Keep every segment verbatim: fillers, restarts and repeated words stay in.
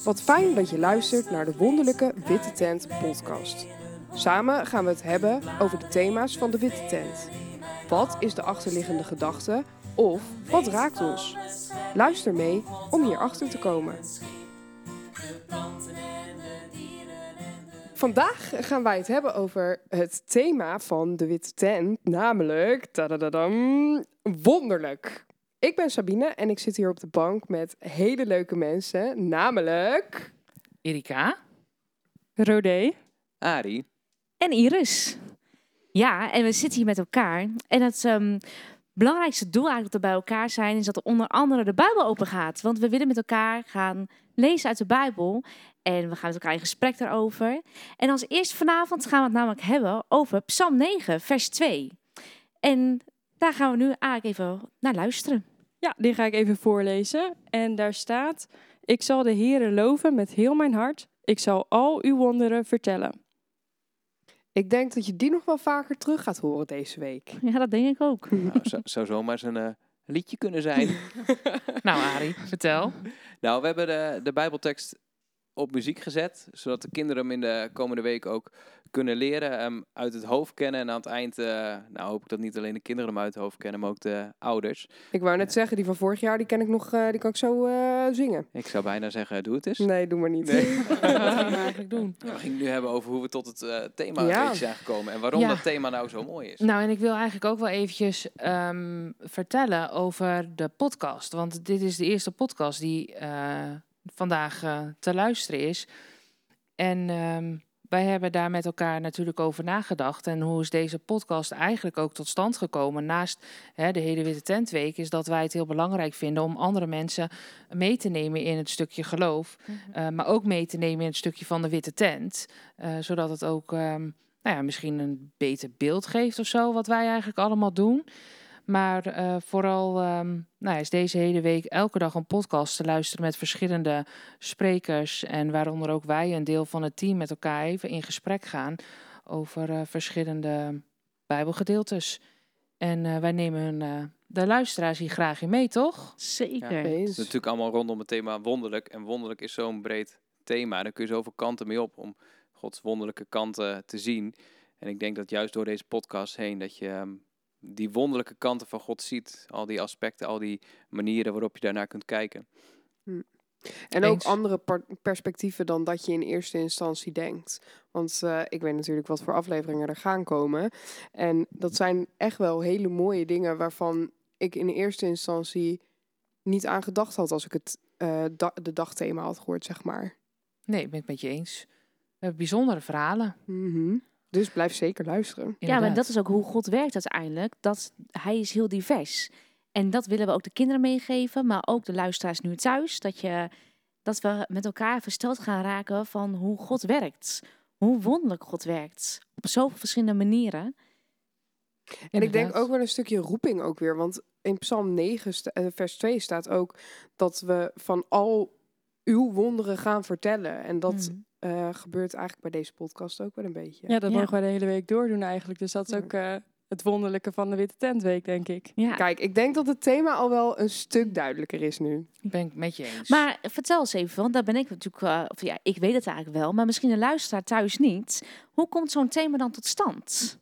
Wat fijn dat je luistert naar de wonderlijke Witte Tent podcast. Samen gaan we het hebben over de thema's van de Witte Tent. Wat is de achterliggende gedachte of wat raakt ons? Luister mee om hierachter te komen. Vandaag gaan wij het hebben over het thema van de Witte Tent, namelijk tadadadam, wonderlijk. Ik ben Sabine en ik zit hier op de bank met hele leuke mensen, namelijk Erika, Rodé, Arie en Iris. Ja, en we zitten hier met elkaar. En het um, belangrijkste doel eigenlijk dat we bij elkaar zijn, is dat er onder andere de Bijbel open gaat. Want we willen met elkaar gaan lezen uit de Bijbel. En we gaan met elkaar in gesprek daarover. En als eerste vanavond gaan we het namelijk hebben over Psalm negen, vers twee. En daar gaan we nu eigenlijk even naar luisteren. Ja, die ga ik even voorlezen. En daar staat: Ik zal de Heere loven met heel mijn hart. Ik zal al uw wonderen vertellen. Ik denk dat je die nog wel vaker terug gaat horen deze week. Ja, dat denk ik ook. Nou, zou, zou zomaar eens een uh, liedje kunnen zijn. Nou Arie, vertel. Nou, we hebben de, de Bijbeltekst op muziek gezet, zodat de kinderen hem in de komende week ook kunnen leren, hem uit het hoofd kennen. En aan het eind, uh, nou hoop ik dat niet alleen de kinderen hem uit het hoofd kennen, maar ook de ouders. Ik wou net zeggen, die van vorig jaar, die ken ik nog, uh, die kan ik zo uh, zingen. Ik zou bijna zeggen, doe het eens. Nee, doe maar niet. Nee. Wat gaan we eigenlijk doen? We gingen nu hebben over hoe we tot het uh, thema Ja. een beetje zijn gekomen en waarom Ja. dat thema nou zo mooi is. Nou, en ik wil eigenlijk ook wel eventjes um, vertellen over de podcast. Want dit is de eerste podcast die uh, vandaag uh, te luisteren is. En um, wij hebben daar met elkaar natuurlijk over nagedacht. En hoe is deze podcast eigenlijk ook tot stand gekomen? Naast hè, de hele Witte Tentweek is dat wij het heel belangrijk vinden om andere mensen mee te nemen in het stukje geloof. Mm-hmm. Uh, maar ook mee te nemen in het stukje van de Witte Tent. Uh, zodat het ook um, nou ja, misschien een beter beeld geeft of zo, wat wij eigenlijk allemaal doen. Maar uh, vooral um, nou, is deze hele week elke dag een podcast te luisteren met verschillende sprekers. En waaronder ook wij, een deel van het team, met elkaar even in gesprek gaan over uh, verschillende Bijbelgedeeltes. En uh, wij nemen uh, de luisteraars hier graag in mee, toch? Zeker. Ja, het is natuurlijk allemaal rondom het thema wonderlijk. En wonderlijk is zo'n breed thema. Daar kun je zoveel kanten mee op om Gods wonderlijke kanten te zien. En ik denk dat juist door deze podcast heen dat je Um, die wonderlijke kanten van God ziet. Al die aspecten, al die manieren waarop je daarnaar kunt kijken. Hm. En ook andere par- perspectieven dan dat je in eerste instantie denkt. Want uh, ik weet natuurlijk wat voor afleveringen er gaan komen. En dat zijn echt wel hele mooie dingen waarvan ik in eerste instantie niet aan gedacht had als ik het uh, da- de dagthema had gehoord, zeg maar. Nee, ik ben het met je eens. We hebben bijzondere verhalen. Mm-hmm. Dus blijf zeker luisteren. Inderdaad. Ja, maar dat is ook hoe God werkt uiteindelijk. Dat hij is heel divers. En dat willen we ook de kinderen meegeven, maar ook de luisteraars nu thuis. Dat, je, dat we met elkaar versteld gaan raken van hoe God werkt. Hoe wonderlijk God werkt. Op zoveel verschillende manieren. En Inderdaad. ik denk ook wel een stukje roeping ook weer. Want in Psalm negen, sta, vers twee staat ook dat we van al uw wonderen gaan vertellen. En dat mm. uh, gebeurt eigenlijk bij deze podcast ook wel een beetje. Ja, dat ja. mogen we de hele week doordoen eigenlijk. Dus dat is ook uh, het wonderlijke van de Witte Tentweek, denk ik. Ja. Kijk, ik denk dat het thema al wel een stuk duidelijker is nu. Ben ik met je eens. Maar vertel eens even, want daar ben ik natuurlijk... Uh, of ja, ik weet het eigenlijk wel, maar misschien de luisteraar thuis niet. Hoe komt zo'n thema dan tot stand?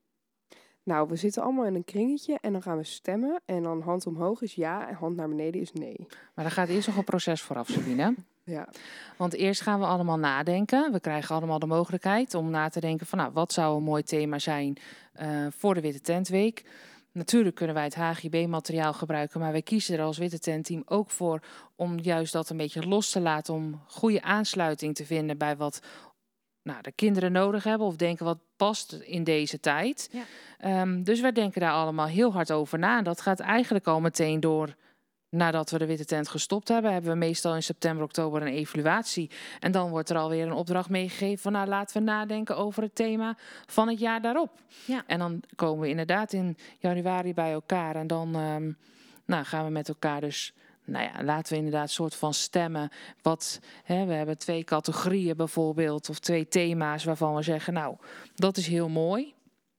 Nou, we zitten allemaal in een kringetje en dan gaan we stemmen. En dan hand omhoog is ja en hand naar beneden is nee. Maar er gaat eerst nog een proces vooraf, Sabine. Ja. Want eerst gaan we allemaal nadenken. We krijgen allemaal de mogelijkheid om na te denken van, nou, wat zou een mooi thema zijn uh, voor de Witte Tentweek. Natuurlijk kunnen wij het H G B-materiaal gebruiken, maar wij kiezen er als Witte Tentteam ook voor om juist dat een beetje los te laten, om goede aansluiting te vinden bij wat nou, de kinderen nodig hebben of denken wat past in deze tijd. Ja. Um, dus wij denken daar allemaal heel hard over na. En dat gaat eigenlijk al meteen door. Nadat we de Witte Tent gestopt hebben, hebben we meestal in september, oktober een evaluatie. En dan wordt er alweer een opdracht meegegeven van, nou, laten we nadenken over het thema van het jaar daarop. Ja. En dan komen we inderdaad in januari bij elkaar. En dan um, nou, gaan we met elkaar dus, nou ja, laten we inderdaad een soort van stemmen. Wat, hè, we hebben twee categorieën bijvoorbeeld, of twee thema's waarvan we zeggen, nou, dat is heel mooi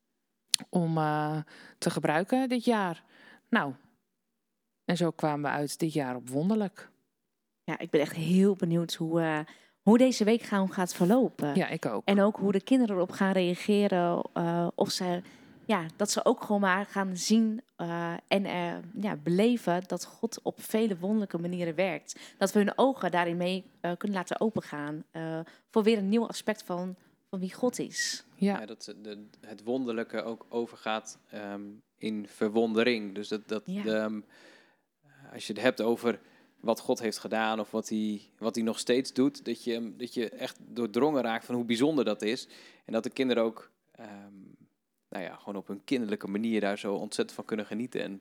om uh, te gebruiken dit jaar. Nou, en zo kwamen we uit dit jaar op wonderlijk. Ja, ik ben echt heel benieuwd hoe, uh, hoe deze week gaan, gaat verlopen. Ja, ik ook. En ook hoe de kinderen erop gaan reageren. Uh, of ze, ja, dat ze ook gewoon maar gaan zien uh, en uh, ja, beleven dat God op vele wonderlijke manieren werkt. Dat we hun ogen daarin mee uh, kunnen laten opengaan. Uh, voor weer een nieuw aspect van, van wie God is. Ja, ja dat de, het wonderlijke ook overgaat um, in verwondering. Dus dat, dat Ja. de, um, als je het hebt over wat God heeft gedaan of wat hij, wat hij nog steeds doet, dat je, dat je echt doordrongen raakt van hoe bijzonder dat is. En dat de kinderen ook um, nou ja, gewoon op een kinderlijke manier daar zo ontzettend van kunnen genieten. En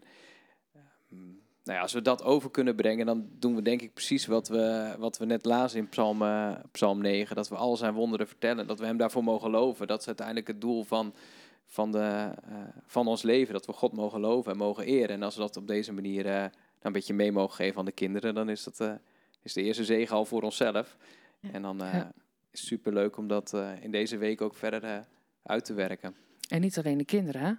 um, nou ja, als we dat over kunnen brengen, dan doen we denk ik precies wat we, wat we net lazen in Psalm, uh, Psalm negen. Dat we al zijn wonderen vertellen, dat we hem daarvoor mogen loven. Dat is uiteindelijk het doel van, van, de, uh, van ons leven, dat we God mogen loven en mogen eren. En als we dat op deze manier uh, een beetje mee mogen geven aan de kinderen, dan is dat uh, is de eerste zegen al voor onszelf. Ja. En dan uh, ja. is het superleuk om dat uh, in deze week ook verder uh, uit te werken. En niet alleen de kinderen, hè?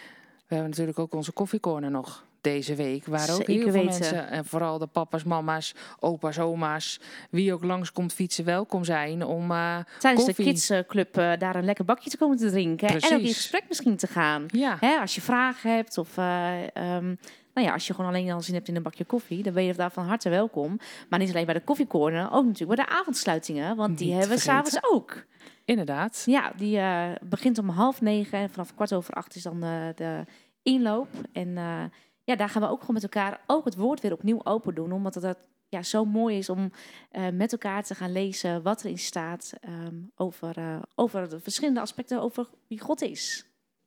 We hebben natuurlijk ook onze koffiecorner nog deze week. Waar ook Zeker heel veel weten. mensen, en vooral de papa's, mama's, opa's, oma's, wie ook langskomt fietsen, welkom zijn om uh, Tijdens koffie... de kidsclub uh, daar een lekker bakje te komen te drinken. Precies. En ook in gesprek misschien te gaan. Ja. Hè, als je vragen hebt of... Uh, um, Nou ja, als je gewoon alleen al zin hebt in een bakje koffie, dan ben je daar van harte welkom. Maar niet alleen bij de koffiecorner, ook natuurlijk bij de avondsluitingen, want die niet hebben we s'avonds ook. Inderdaad. Ja, die uh, begint om half negen en vanaf kwart over acht is dan uh, de inloop. En uh, ja, daar gaan we ook gewoon met elkaar ook het woord weer opnieuw open doen, omdat het dat, ja, zo mooi is om uh, met elkaar te gaan lezen wat erin staat um, over, uh, over de verschillende aspecten over wie God is.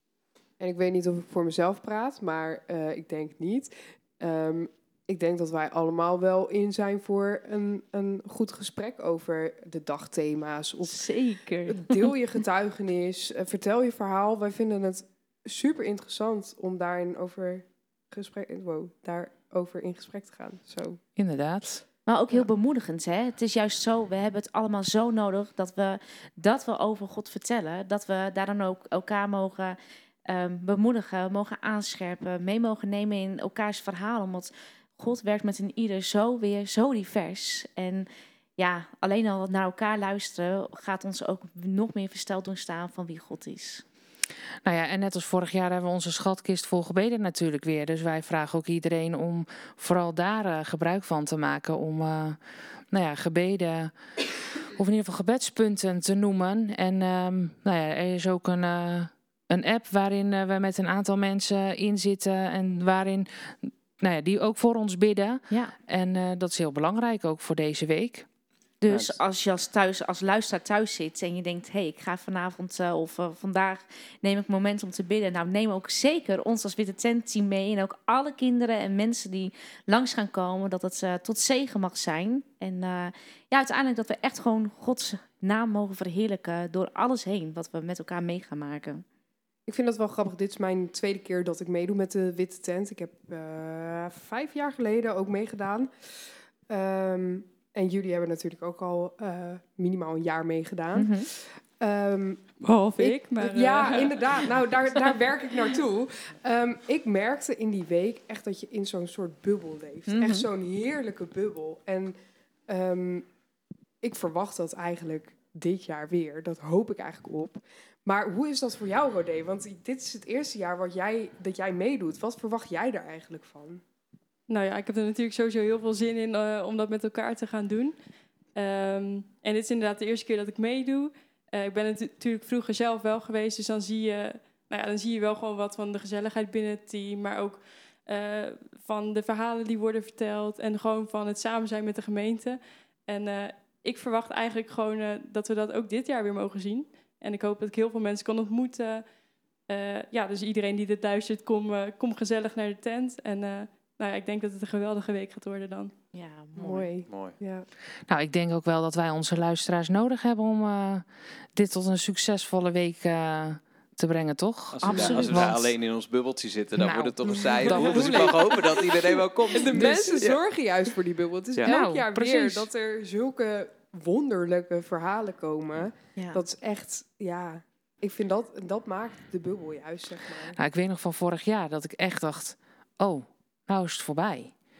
En ik weet niet of ik voor mezelf praat, maar uh, ik denk niet. Um, ik denk dat wij allemaal wel in zijn voor een, een goed gesprek over de dagthema's. Of Zeker. Deel je getuigenis, uh, vertel je verhaal. Wij vinden het super interessant om daarin over, gesprek, wow, daarover in gesprek te gaan. Zo. Inderdaad. Maar ook heel ja. bemoedigend, hè? Het is juist zo, we hebben het allemaal zo nodig dat we, dat we over God vertellen. Dat we daar dan ook elkaar mogen... Um, bemoedigen, mogen aanscherpen, mee mogen nemen in elkaars verhaal. Omdat God werkt met een ieder zo weer, zo divers. En ja, alleen al naar elkaar luisteren gaat ons ook nog meer versteld doen staan van wie God is. Nou ja, en net als vorig jaar hebben we onze schatkist vol gebeden natuurlijk weer. Dus wij vragen ook iedereen om vooral daar uh, gebruik van te maken. Om uh, nou ja, gebeden, of in ieder geval gebedspunten te noemen. En um, nou ja, er is ook een... Uh, Een app waarin uh, we met een aantal mensen in zitten en waarin, nou ja, die ook voor ons bidden. Ja. En uh, dat is heel belangrijk ook voor deze week. Dus ja, als je als, thuis, als luisteraar thuis zit en je denkt, hé, hey, ik ga vanavond uh, of uh, vandaag neem ik een moment om te bidden. Nou, neem ook zeker ons als Witte Tent team mee en ook alle kinderen en mensen die langs gaan komen, dat het uh, tot zegen mag zijn. En uh, ja, uiteindelijk dat we echt gewoon Gods naam mogen verheerlijken door alles heen wat we met elkaar mee gaan maken. Ik vind dat wel grappig. Dit is mijn tweede keer dat ik meedoe met de Witte Tent. Ik heb uh, vijf jaar geleden ook meegedaan. Um, en jullie hebben natuurlijk ook al uh, minimaal een jaar meegedaan. Mm-hmm. Um, Behalve ik, ik, maar... Uh... Ja, inderdaad. Nou, daar, daar werk ik naartoe. Um, ik merkte in die week echt dat je in zo'n soort bubbel leeft. Mm-hmm. Echt zo'n heerlijke bubbel. En um, ik verwacht dat eigenlijk dit jaar weer. Dat hoop ik eigenlijk op. Maar hoe is dat voor jou, Rodé? Want dit is het eerste jaar wat jij, dat jij meedoet. Wat verwacht jij daar eigenlijk van? Nou ja, ik heb er natuurlijk sowieso heel veel zin in uh, om dat met elkaar te gaan doen. Um, en dit is inderdaad de eerste keer dat ik meedoe. Uh, ik ben het natuurlijk vroeger zelf wel geweest, dus dan zie je, nou ja, dan zie je wel gewoon wat van de gezelligheid binnen het team, maar ook uh, van de verhalen die worden verteld en gewoon van het samen zijn met de gemeente. En uh, ik verwacht eigenlijk gewoon uh, dat we dat ook dit jaar weer mogen zien. En ik hoop dat ik heel veel mensen kan ontmoeten. Uh, ja, dus iedereen die dit luistert, kom, uh, kom gezellig naar de tent. En uh, nou ja, ik denk dat het een geweldige week gaat worden dan. Ja, mooi. mooi. mooi. Ja. Nou, ik denk ook wel dat wij onze luisteraars nodig hebben om uh, dit tot een succesvolle week uh, te brengen, toch? Als we, daar, als we daar alleen in ons bubbeltje zitten, dan nou, wordt het toch een saaie boel. Dus ik mag hopen dat iedereen wel komt. En de dus, mensen ja. zorgen juist voor die bubbel. Het is ja. elk nou, jaar precies. weer dat er zulke wonderlijke verhalen komen. Ja. Dat is echt, ja... Ik vind dat, dat maakt de bubbel juist, zeg maar. Nou, ik weet nog van vorig jaar dat ik echt dacht... Oh, nou is het voorbij.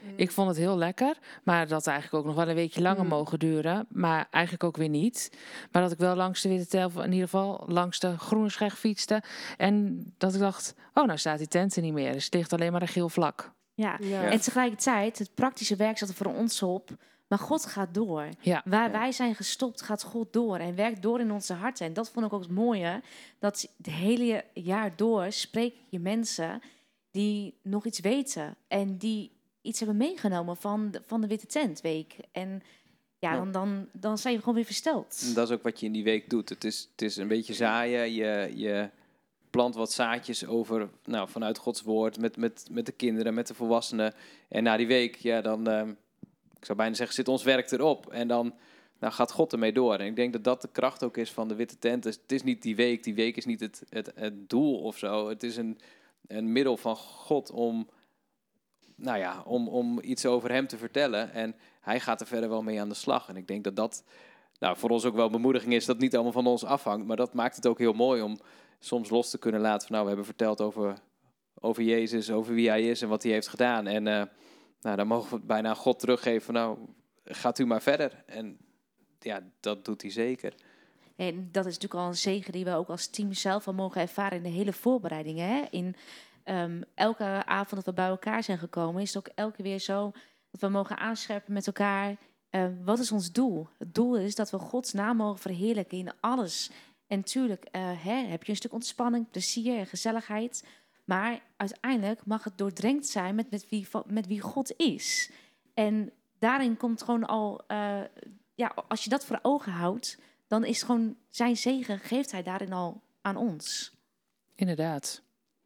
Mm. Ik vond het heel lekker, maar dat eigenlijk ook nog wel een weekje langer mm. mogen duren. Maar eigenlijk ook weer niet. Maar dat ik wel langs de Witte Tel, in ieder geval langs de Groene Scheg fietste. En dat ik dacht, oh, nou staat die tent er niet meer. Dus het ligt alleen maar een geel vlak. Ja. ja, en tegelijkertijd, het praktische werk zat er voor ons op. Maar God gaat door. Ja. Waar ja. wij zijn gestopt, gaat God door. En werkt door in onze harten. En dat vond ik ook het mooie. Dat het hele jaar door spreek je mensen die nog iets weten. En die iets hebben meegenomen van de, van de Witte Tentweek. En ja, ja. Dan, dan, dan zijn je gewoon weer versteld. Dat is ook wat je in die week doet. Het is, het is een beetje zaaien. Je, je plant wat zaadjes over, nou, vanuit Gods woord. Met, met, met de kinderen, met de volwassenen. En na die week, ja, dan... Um, ik zou bijna zeggen, zit ons werk erop. En dan nou gaat God ermee door. En ik denk dat dat de kracht ook is van de Witte Tent. Dus het is niet die week. Die week is niet het, het, het doel of zo. Het is een, een middel van God om, nou ja, om, om iets over hem te vertellen. En hij gaat er verder wel mee aan de slag. En ik denk dat dat nou, voor ons ook wel bemoediging is. Dat het niet allemaal van ons afhangt. Maar dat maakt het ook heel mooi om soms los te kunnen laten. Van, nou, we hebben verteld over, over Jezus, over wie hij is en wat hij heeft gedaan. En... Uh, Nou, dan mogen we bijna aan God teruggeven. Nou, gaat u maar verder. En ja, dat doet hij zeker. En dat is natuurlijk al een zegen die we ook als team zelf al mogen ervaren in de hele voorbereidingen. Hè? In um, elke avond dat we bij elkaar zijn gekomen, is het ook elke weer zo dat we mogen aanscherpen met elkaar. Uh, wat is ons doel? Het doel is dat we Gods naam mogen verheerlijken in alles. En natuurlijk uh, hè, heb je een stuk ontspanning, plezier en gezelligheid. Maar uiteindelijk mag het doordrenkt zijn met, met, wie, met wie God is. En daarin komt gewoon al... Uh, ja, als je dat voor ogen houdt, dan is gewoon zijn zegen, geeft hij daarin al aan ons. Inderdaad.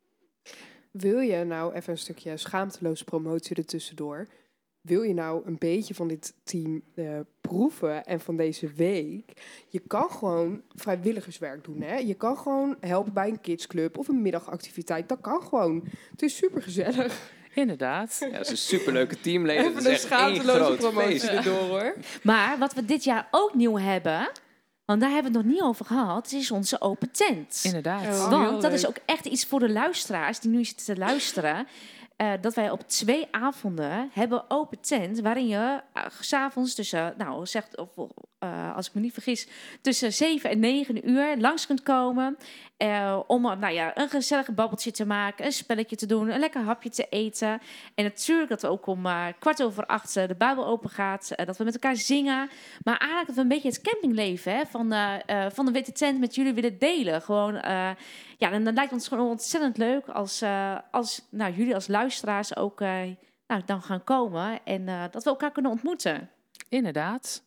Wil je nou even een stukje schaamteloos promotie ertussendoor? Wil je nou een beetje van dit team uh, proeven en van deze week? Je kan gewoon vrijwilligerswerk doen. Hè? Je kan gewoon helpen bij een kidsclub of een middagactiviteit. Dat kan gewoon. Het is supergezellig. Inderdaad. Ja, het is een superleuke teamleden. Even een schaamteloze promotie erdoor, hoor. Maar wat we dit jaar ook nieuw hebben... Want daar hebben we het nog niet over gehad. Het is onze open tent. Inderdaad. Oh, Want dat is ook echt iets voor de luisteraars die nu zitten te luisteren... Uh, dat wij op twee avonden hebben open tent, waarin je uh, 's avonds tussen, nou zegt, of, uh, als ik me niet vergis, tussen zeven en negen uur langs kunt komen uh, om nou ja, een gezellig babbeltje te maken, een spelletje te doen, een lekker hapje te eten. En natuurlijk dat we ook om uh, kwart over acht uh, de Bijbel open gaat, uh, dat we met elkaar zingen, maar eigenlijk dat we een beetje het campingleven hè, van, uh, uh, van de Witte Tent met jullie willen delen. Gewoon, uh, ja, en dan lijkt ons gewoon ontzettend leuk als, uh, als nou, jullie als luisteraars ook uh, nou, dan gaan komen en uh, dat we elkaar kunnen ontmoeten. Inderdaad.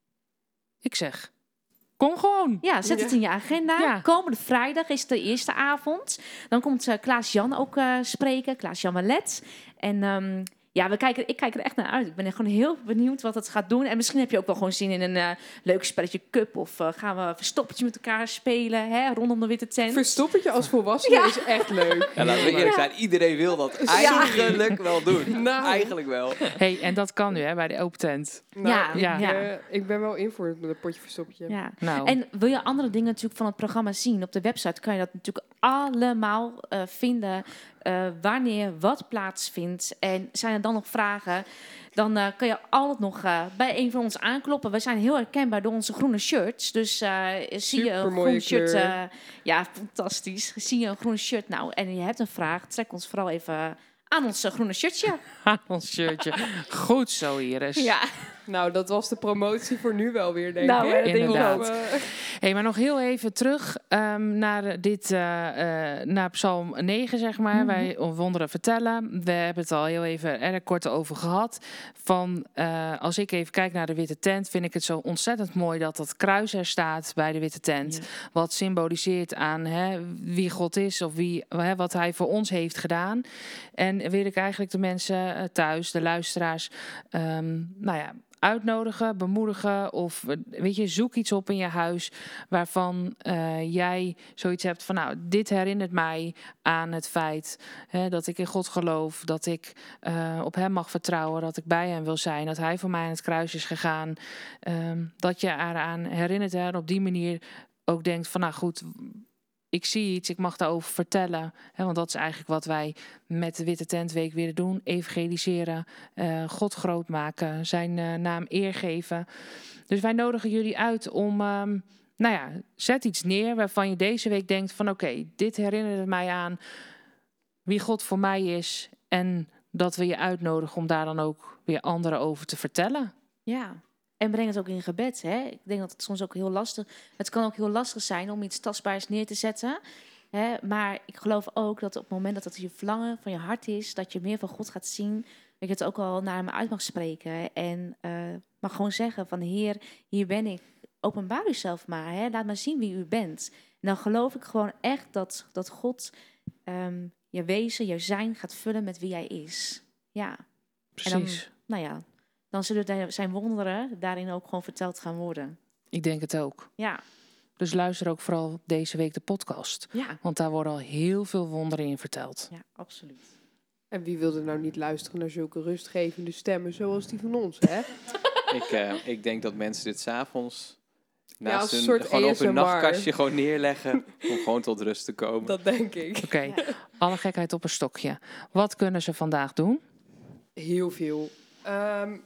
Ik zeg, kom gewoon. Ja, zet het in je agenda. Ja. Komende vrijdag is de eerste avond. Dan komt uh, Klaas-Jan ook uh, spreken, Klaas-Jan Malet. En um, ja, we kijken, ik kijk er echt naar uit. Ik ben gewoon heel benieuwd wat het gaat doen. En misschien heb je ook wel gewoon zin in een uh, leuk spelletje cup. Of uh, gaan we verstoppertje met elkaar spelen, hè, rondom de Witte Tent. Verstoppertje als volwassene ja. is echt leuk. Ja, laten we eerlijk zijn. Iedereen wil dat eigenlijk ja. wel doen. Nou. Eigenlijk wel. Hey, en dat kan nu hè, bij de open tent. Nou, ja. Ik, ja. Uh, ik ben wel in voor het met een potje verstoppertje. Ja. Nou. En wil je andere dingen natuurlijk van het programma zien? Op de website kan je dat natuurlijk allemaal uh, vinden. Uh, wanneer wat plaatsvindt. En zijn er dan nog vragen, dan uh, kun je altijd nog uh, bij een van ons aankloppen. We zijn heel herkenbaar door onze groene shirts. Dus uh, zie je een groen shirt. Uh, ja, fantastisch. Zie je een groene shirt nou en je hebt een vraag, trek ons vooral even aan ons uh, groene shirtje. Aan ons shirtje. Goed zo, Iris. Ja. Nou, dat was de promotie voor nu wel weer, denk nou, ik. Inderdaad. Hey, maar nog heel even terug um, naar, dit, uh, uh, naar Psalm negen, zeg maar. Mm-hmm. Wij wonderen vertellen. We hebben het al heel even erg kort over gehad. Van, uh, als ik even kijk naar de Witte Tent, vind ik het zo ontzettend mooi dat dat kruis er staat bij de Witte Tent. Ja. Wat symboliseert aan hè, wie God is of wie, hè, wat hij voor ons heeft gedaan. En wil ik eigenlijk de mensen uh, thuis, de luisteraars, um, nou ja, uitnodigen, bemoedigen of weet je, zoek iets op in je huis waarvan uh, jij zoiets hebt van nou, dit herinnert mij aan het feit hè, dat ik in God geloof, dat ik uh, op hem mag vertrouwen, dat ik bij hem wil zijn, dat hij voor mij aan het kruis is gegaan, um, dat je eraan herinnert en op die manier ook denkt van nou goed, ik zie iets, ik mag daarover vertellen. Hè, want dat is eigenlijk wat wij met de Witte Tentweek willen doen. Evangeliseren, uh, God groot maken, zijn uh, naam eer geven. Dus wij nodigen jullie uit om, um, nou ja, zet iets neer waarvan je deze week denkt van oké, okay, dit herinnert mij aan wie God voor mij is. En dat we je uitnodigen om daar dan ook weer anderen over te vertellen. Ja. En breng het ook in gebed. Hè? Ik denk dat het soms ook heel lastig... Het kan ook heel lastig zijn om iets tastbaars neer te zetten. Hè? Maar ik geloof ook dat op het moment dat het je verlangen van je hart is... dat je meer van God gaat zien... dat je het ook al naar hem uit mag spreken. En uh, mag gewoon zeggen van... Heer, hier ben ik. Openbaar uzelf maar. Hè? Laat maar zien wie u bent. En dan geloof ik gewoon echt dat, dat God... Um, je wezen, je zijn gaat vullen met wie hij is. Ja. Precies. En dan, nou ja... dan zullen zijn wonderen daarin ook gewoon verteld gaan worden. Ik denk het ook. Ja. Dus luister ook vooral deze week de podcast. Ja. Want daar worden al heel veel wonderen in verteld. Ja, absoluut. En wie wilde nou niet luisteren naar zulke rustgevende stemmen zoals die van ons, hè? ik, uh, ik denk dat mensen dit 's avonds naast ja, hun, soort gewoon A S M R. op hun nachtkastje gewoon neerleggen om gewoon tot rust te komen. Dat denk ik. Oké, okay. ja. Alle gekheid op een stokje. Wat kunnen ze vandaag doen? Heel veel. Um,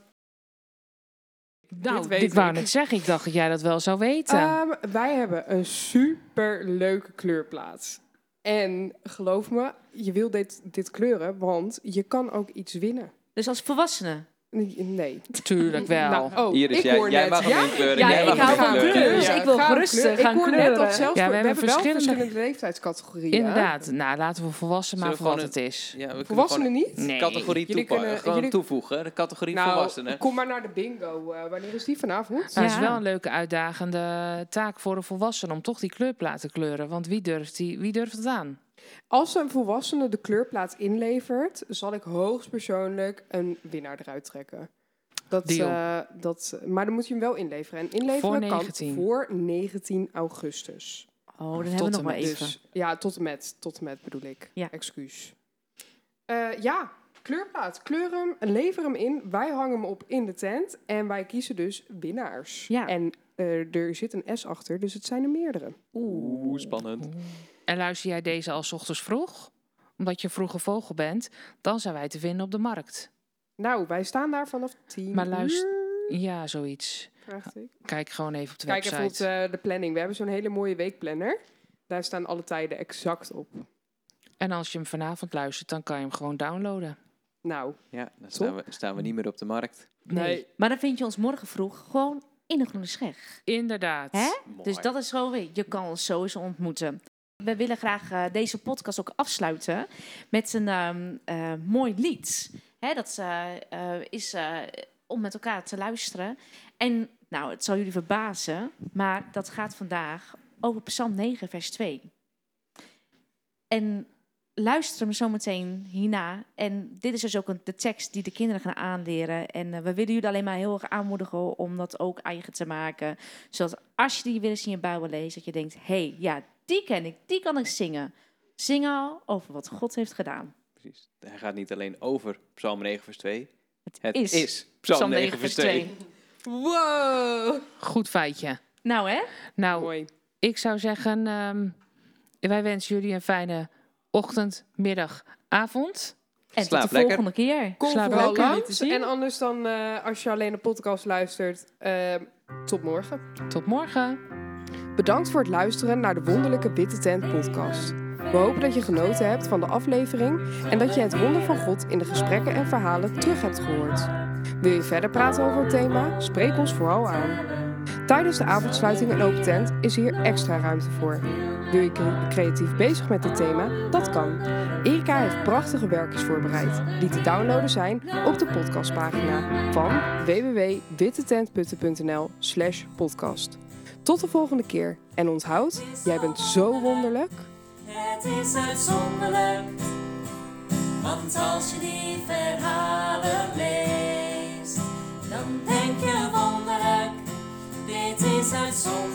Nou, ik wou net zeggen, ik dacht dat jij dat wel zou weten. Um, wij hebben een super leuke kleurplaat. En geloof me, je wil dit, dit kleuren, want je kan ook iets winnen. Dus als volwassene? Nee. Tuurlijk wel. Nou, oh, Hier is ik jij, hoor jij net, mag hem ja? inkleuren. Ja, jij ik mag hou hem van inkleuren. kleuren, dus ik wil Ga gerust kleuren. gaan Ik hoor kleuren. net dat zelfs Ja, we, we we hebben hebben wel verschillende- verschillende leeftijdscategorieën. Inderdaad. Nou, laten we volwassen maar Zullen we voor wat gewoon het is. Ja, we Volwassenen niet? de Nee. categorie Jullie toepa- kunnen- gewoon jullie- toevoegen. De categorie Nou, volwassenen. kom maar naar de bingo. Uh, wanneer is die vanavond? Nou, dat is Ja. wel een leuke uitdagende taak voor de volwassenen om toch die kleurplaat te kleuren. Want wie durft, die, wie durft het aan? Als een volwassene de kleurplaat inlevert, zal ik hoogstpersoonlijk een winnaar eruit trekken. Dat, uh, dat, maar dan moet je hem wel inleveren. En inleveren Voor kan negentien. voor negentien augustus. Oh, dan Tot hebben we nog en maar met. even. Dus, ja, tot en met. Tot en met bedoel ik. Ja. Excuus. Uh, ja, kleurplaat. Kleur hem, lever hem in. Wij hangen hem op in de tent. En wij kiezen dus winnaars. Ja. En uh, er zit een S achter, dus het zijn er meerdere. Oeh, spannend. En luister jij deze al 's ochtends vroeg? Omdat je een vroege vogel bent, dan zijn wij te vinden op de markt. Nou, wij staan daar vanaf tien Maar luister, uur. ja, zoiets. Vraagt ik. Kijk gewoon even op de Kijk website. even op de, de planning. We hebben zo'n hele mooie weekplanner. Daar staan alle tijden exact op. En als je hem vanavond luistert, dan kan je hem gewoon downloaden. Nou, Ja, dan staan we, staan we niet meer op de markt. Nee, nee. Maar dan vind je ons morgen vroeg gewoon in de Groene Scheg. inderdaad. Hè? Mooi. Dus dat is gewoon weer, je kan ons sowieso ontmoeten. We willen graag uh, deze podcast ook afsluiten met een um, uh, mooi lied. Hè, dat uh, uh, is uh, om met elkaar te luisteren. En nou, het zal jullie verbazen, maar dat gaat vandaag over Psalm negen, vers twee. En luister hem zometeen hierna. En dit is dus ook een, de tekst die de kinderen gaan aanleren. En uh, we willen jullie alleen maar heel erg aanmoedigen om dat ook eigen te maken. Zodat als je die weer eens in je Bijbel leest, dat je denkt, hé, hey, ja, die ken ik, die kan ik zingen. Zing al over wat God heeft gedaan. Precies. Hij gaat niet alleen over Psalm negen vers twee. Het, Het is, is, Psalm negen vers twee. Wow. Goed feitje. Nou hè? Nou, Mooi. ik zou zeggen, um, wij wensen jullie een fijne ochtend, middag, avond. En Slaap tot de lekker. volgende keer. Kom Slaap vooral lekker. langs. En anders dan, uh, als je alleen de podcast luistert, uh, tot morgen. Tot morgen. Bedankt voor het luisteren naar de Wonderlijke Witte Tent podcast. We hopen dat je genoten hebt van de aflevering en dat je het wonder van God in de gesprekken en verhalen terug hebt gehoord. Wil je verder praten over het thema? Spreek ons vooral aan. Tijdens de avondsluiting en open tent is hier extra ruimte voor. Wil je cre- creatief bezig met dit thema? Dat kan. Erika heeft prachtige werkjes voorbereid, die te downloaden zijn op de podcastpagina van w w w punt wittetentputten.nl slash podcast. Tot de volgende keer en onthoud, jij bent zo wonderlijk. Het is uitzonderlijk, want als je die verhalen leest, dan denk je wonderlijk, dit is uitzonderlijk.